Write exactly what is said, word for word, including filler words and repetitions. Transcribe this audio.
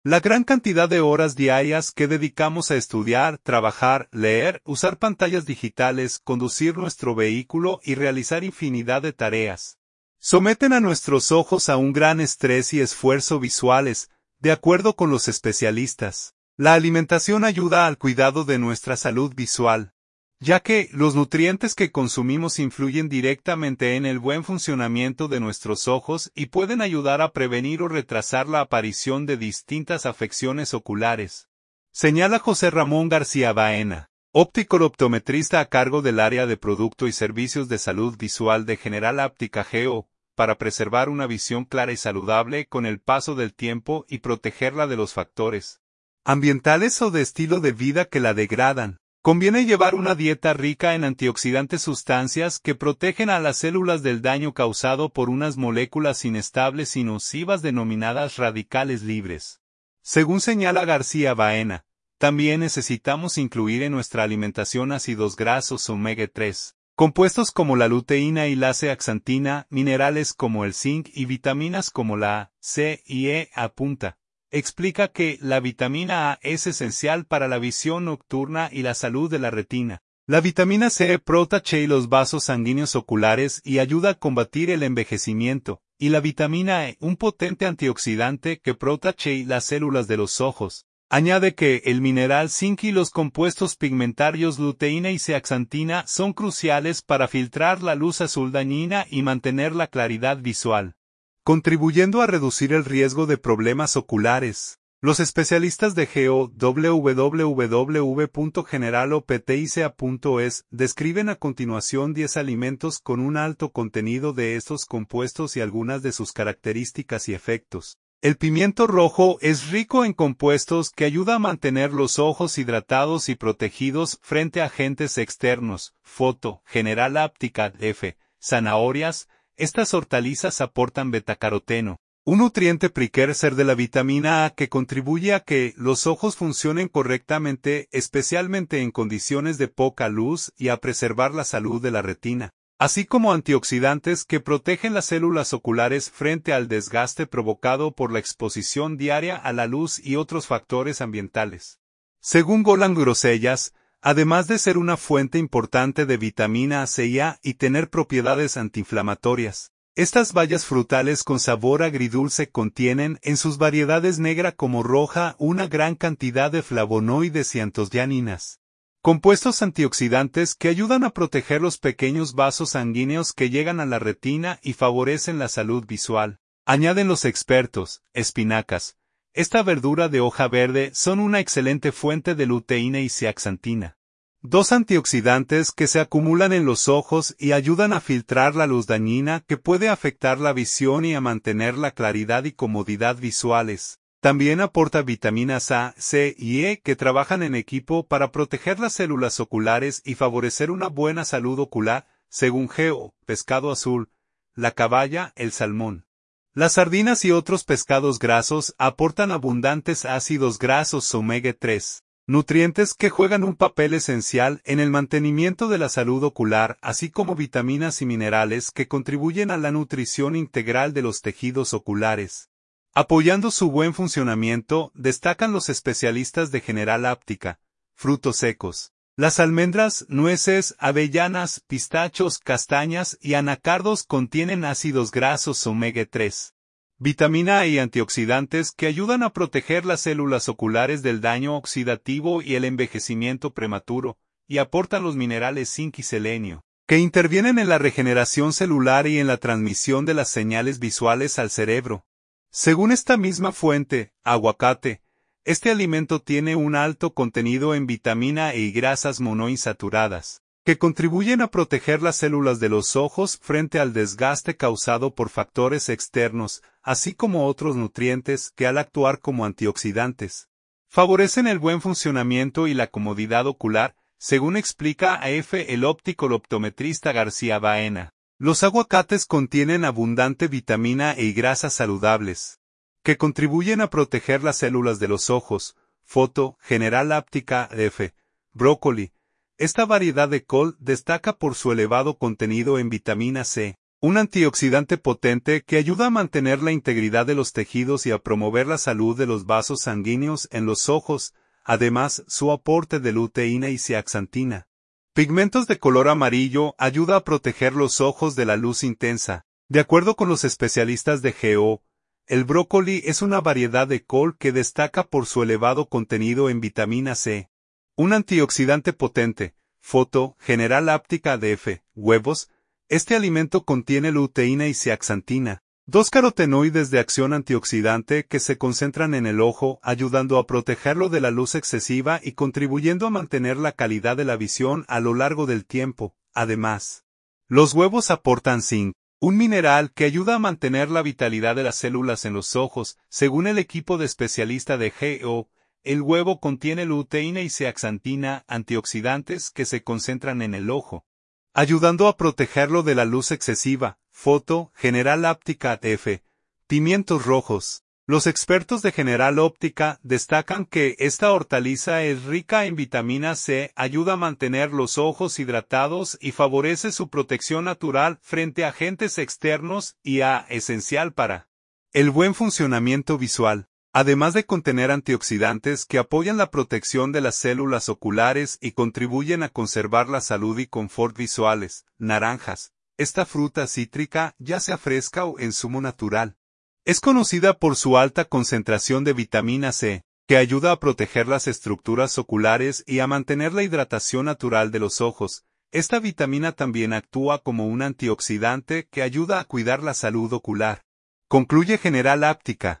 La gran cantidad de horas diarias que dedicamos a estudiar, trabajar, leer, usar pantallas digitales, conducir nuestro vehículo y realizar infinidad de tareas someten a nuestros ojos a un gran estrés y esfuerzo visuales, de acuerdo con los especialistas. La alimentación ayuda al cuidado de nuestra salud visual, ya que los nutrientes que consumimos influyen directamente en el buen funcionamiento de nuestros ojos y pueden ayudar a prevenir o retrasar la aparición de distintas afecciones oculares. Señala José Ramón García Baena, óptico-optometrista a cargo del área de Producto y Servicios de Salud Visual de General Óptica G O, para preservar una visión clara y saludable con el paso del tiempo y protegerla de los factores ambientales o de estilo de vida que la degradan. Conviene llevar una dieta rica en antioxidantes, sustancias que protegen a las células del daño causado por unas moléculas inestables y nocivas denominadas radicales libres. Según señala García Baena, también necesitamos incluir en nuestra alimentación ácidos grasos omega tres, compuestos como la luteína y la zeaxantina, minerales como el zinc y vitaminas como la A, C y E. Apunta. Explica que la vitamina A es esencial para la visión nocturna y la salud de la retina. La vitamina C protege los vasos sanguíneos oculares y ayuda a combatir el envejecimiento, y la vitamina E, un potente antioxidante que protege las células de los ojos. Añade que el mineral zinc y los compuestos pigmentarios luteína y zeaxantina son cruciales para filtrar la luz azul dañina y mantener la claridad visual, contribuyendo a reducir el riesgo de problemas oculares. Los especialistas de G O w w w punto general optica punto es describen a continuación diez alimentos con un alto contenido de estos compuestos y algunas de sus características y efectos. El pimiento rojo es rico en compuestos que ayuda a mantener los ojos hidratados y protegidos frente a agentes externos. Foto, General Óptica F. Zanahorias. Estas hortalizas aportan betacaroteno, un nutriente precursor de la vitamina A que contribuye a que los ojos funcionen correctamente, especialmente en condiciones de poca luz, y a preservar la salud de la retina, así como antioxidantes que protegen las células oculares frente al desgaste provocado por la exposición diaria a la luz y otros factores ambientales. Según Golan Grosellas, además de ser una fuente importante de vitamina C y A y tener propiedades antiinflamatorias, estas bayas frutales con sabor agridulce contienen, en sus variedades negra como roja, una gran cantidad de flavonoides y antocianinas, compuestos antioxidantes que ayudan a proteger los pequeños vasos sanguíneos que llegan a la retina y favorecen la salud visual. Añaden los expertos, espinacas. Esta verdura de hoja verde son una excelente fuente de luteína y zeaxantina, dos antioxidantes que se acumulan en los ojos y ayudan a filtrar la luz dañina que puede afectar la visión y a mantener la claridad y comodidad visuales. También aporta vitaminas A, C y E que trabajan en equipo para proteger las células oculares y favorecer una buena salud ocular, según G O. Pescado azul, la caballa, el salmón. Las sardinas y otros pescados grasos aportan abundantes ácidos grasos omega tres, nutrientes que juegan un papel esencial en el mantenimiento de la salud ocular, así como vitaminas y minerales que contribuyen a la nutrición integral de los tejidos oculares. Apoyando su buen funcionamiento, destacan los especialistas de General Óptica. Frutos secos. Las almendras, nueces, avellanas, pistachos, castañas y anacardos contienen ácidos grasos omega tres, vitamina A y antioxidantes que ayudan a proteger las células oculares del daño oxidativo y el envejecimiento prematuro, y aportan los minerales zinc y selenio, que intervienen en la regeneración celular y en la transmisión de las señales visuales al cerebro. Según esta misma fuente, aguacate. Este alimento tiene un alto contenido en vitamina E y grasas monoinsaturadas, que contribuyen a proteger las células de los ojos frente al desgaste causado por factores externos, así como otros nutrientes que al actuar como antioxidantes, favorecen el buen funcionamiento y la comodidad ocular, según explica a F. el óptico-optometrista García Baena. Los aguacates contienen abundante vitamina E y grasas saludables, que contribuyen a proteger las células de los ojos. Foto, General Óptica F. Brócoli. Esta variedad de col destaca por su elevado contenido en vitamina C, Un antioxidante potente que ayuda a mantener la integridad de los tejidos y a promover la salud de los vasos sanguíneos en los ojos, además su aporte de luteína y zeaxantina. Pigmentos de color amarillo ayuda a proteger los ojos de la luz intensa. De acuerdo con los especialistas de G O, el brócoli es una variedad de col que destaca por su elevado contenido en vitamina C. Un antioxidante potente, foto, general áptica D F, huevos. Este alimento contiene luteína y zeaxantina, dos carotenoides de acción antioxidante que se concentran en el ojo, ayudando a protegerlo de la luz excesiva y contribuyendo a mantener la calidad de la visión a lo largo del tiempo. Además, los huevos aportan zinc, un mineral que ayuda a mantener la vitalidad de las células en los ojos. Según el equipo de especialista de G O, el huevo contiene luteína y zeaxantina, antioxidantes que se concentran en el ojo, ayudando a protegerlo de la luz excesiva. Foto, General Óptica F. Pimientos rojos. Los expertos de General Óptica destacan que esta hortaliza es rica en vitamina C, ayuda a mantener los ojos hidratados y favorece su protección natural frente a agentes externos y es esencial para el buen funcionamiento visual. Además de contener antioxidantes que apoyan la protección de las células oculares y contribuyen a conservar la salud y confort visuales. Naranjas. Esta fruta cítrica, ya sea fresca o en zumo natural, es conocida por su alta concentración de vitamina C, que ayuda a proteger las estructuras oculares y a mantener la hidratación natural de los ojos. Esta vitamina también actúa como un antioxidante que ayuda a cuidar la salud ocular. Concluye General Óptica.